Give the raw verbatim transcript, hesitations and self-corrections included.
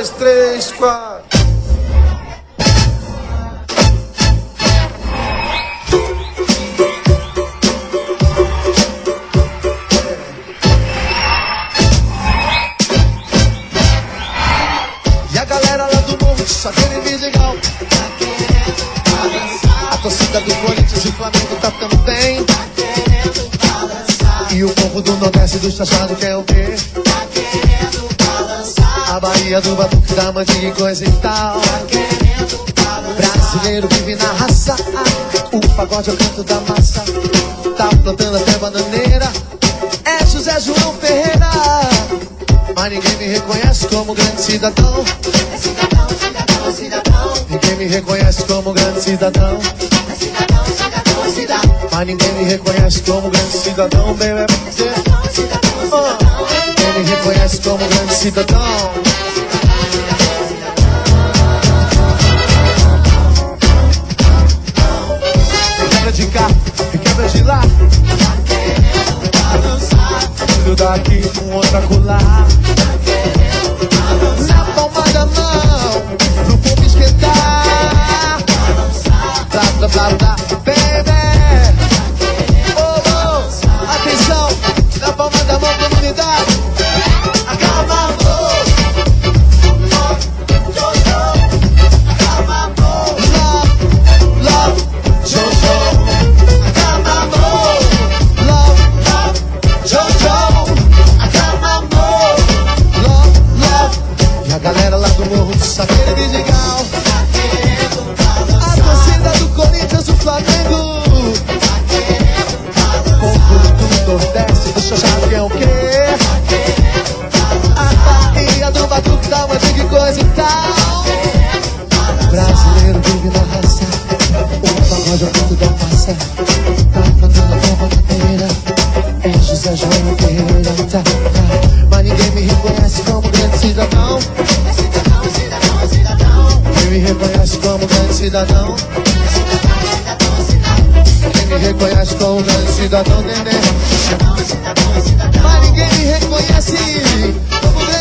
dois, três, quatro. E a galera lá do morro só querem Vidigal. A torcida do Corinthians e Flamengo tá também. E o povo do Nordeste do Chachado quer o quê? A Bahia do Batuque, da Mandinga e coisa e tal. Brasileiro vive na raça. O pagode é o canto da massa. Tá plantando até bananeira. É José João Ferreira. Mas ninguém me reconhece como grande cidadão. É cidadão, cidadão, cidadão. Ninguém me reconhece como grande cidadão. É cidadão, cidadão, cidadão. Mas ninguém me reconhece como grande cidadão, baby. Cidadão, cidadão, cidadão. Ninguém me reconhece como grande cidadão. Tem quebra de cá, tem quebra de lá. Filho daqui com outra colar. Na palma da mão, pro povo esquentar. Blá, blá, blá, blá, baby. Oh, oh, atenção, na palma da mão, comunidade. Acalma, amor. Acalma, amor. Love, love, Jojo. Acalma, amor. Love, love, Jojo. Acalma, amor. Love, love. E a galera lá do morro do Saqueiro e Vidigal. A torcida do Corinthians, do Flamengo. O povo do Nordeste do Chachado quer o quê? A Bahia do Batuque, da Mandinga e coisa e tal. Brasileiro vive na raça. O pagode é o canto da massa. Tá plantando a bomba na feira. É José João Ferreira. Tá, tá. Mas ninguém me reconhece como grande cidadão. É cidadão, cidadão, cidadão. Ninguém me reconhece como grande cidadão. É cidadão, cidadão, cidadão. Ninguém me reconhece como grande cidadão, neném. Cidadão, cidadão, cidadão. Mas ninguém me reconhece como grande